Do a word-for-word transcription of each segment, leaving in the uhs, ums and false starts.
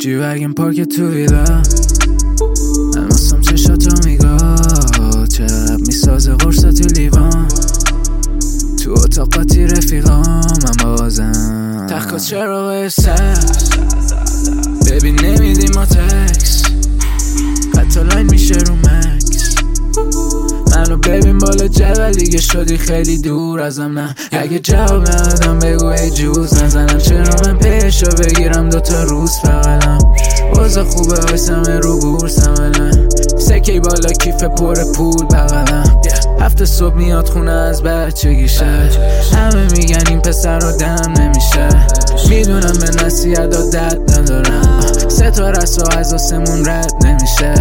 جی وگن پارک تو ویلا الماسم چشاتو میگاه چپ میسازه قرصا تو لیوان تو اتاقاتی رفیقام من بازم تخت چراغ سبز ببین نمیدی ما تکس حتی لاین میشه رو مکس منو ببین بالا جبل دیگه شدی خیلی دور ازم نه اگه جواب ندادم بگو ای جوز نزنم چرا من پیشو بگیرم دوتا روز فقطم وضع خوبه وایسمه رو بورسم الان سکی بالا کیف پر پول بغلم هفته صبح میاد خونه از بچگیشه همه میگن این پسر رو دم نمیشه میدونم به نصیحت ها دد ندارم سه تا رسو از آسمون رد نمیشه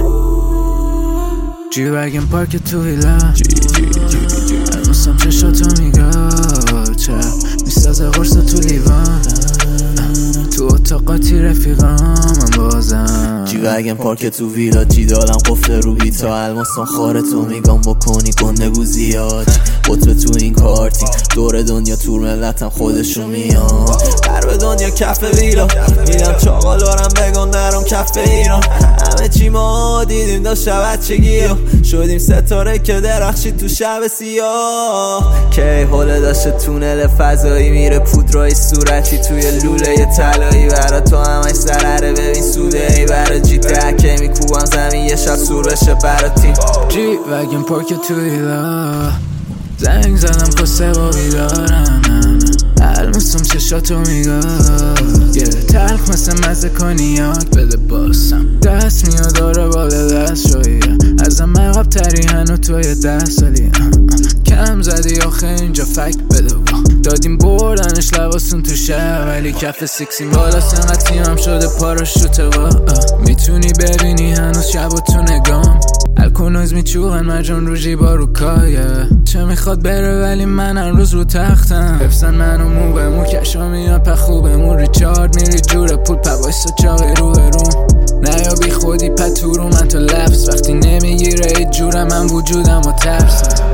جی وگن پارک تو ویلا الماسم چشاتو میگاه چپ میسازه قرصا تو لیوان تو اتاقاتی رفیقام من بازم جی وگن پارک تو ویلا جی دارم قفل رو بیتا الماسم خارتو میگم بکنی گنده گوزیات قطب تو این کارتی دور دنیا تور ملتم خودشو میان قرب دنیا کف ویلا میدم چاقالارم بگن نرم کف ایران همه چی ما دیدیم داشت بچگی شدیم ستاره که درخشید تو شب سیاه که حاله داشته تونل فضایی میره پودرای صورتی توی لوله طلایی برا تو همش سرره ببین سوده ای برا جی دکه میکوبم زمین یه شب سور بشه برا تیم جی وگن پارک تو ویلا زنگ زدم کسه با بیدارم الماسم چشاتو میگاه تلخ مثل مزه کنیاک بده باسم دست میاد داره بالا دست شویه ازم عقب تری هنو توی ده سالی کم زدی آخه اینجا فکت بده با دادیم بردنش لباسون تو شهر ولی کف سیکسیم بالا سنقدر تیمم شده پاراشوته با میتونی ببینی هنوز شب و تو نگام الکونوز میچوغن مرجان رو جیبا رو کایه چه میخواد بره ولی من هر روز رو تختم حفظن منو مو به مو کشا میاد پخوبمون ریچارد میری جور پول پوایسا چاقی رو برون نیا بی خودی پتورو من تو لفظ وقتی نمیگیره ای جورم من وجودم و ترسم